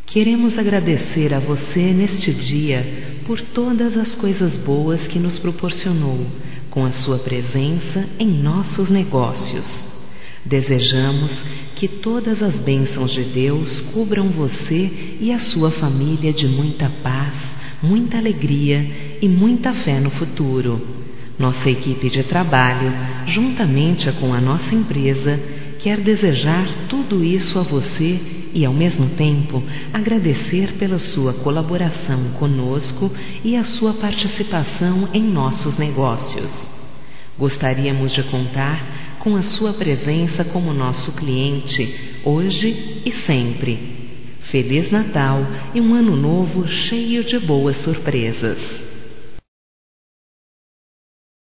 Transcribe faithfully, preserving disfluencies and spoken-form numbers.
Queremos agradecer a você neste dia por todas as coisas boas que nos proporcionou com a sua presença em nossos negócios. Desejamos que todas as bênçãos de Deus cubram você e a sua família de muita paz, muita alegria e muita fé no futuro. Nossa equipe de trabalho, juntamente com a nossa empresa, quer desejar tudo isso a você e, ao mesmo tempo, agradecer pela sua colaboração conosco e a sua participação em nossos negócios. Gostaríamos de contar com a sua presença como nosso cliente, hoje e sempre. Feliz Natal e um ano novo cheio de boas surpresas!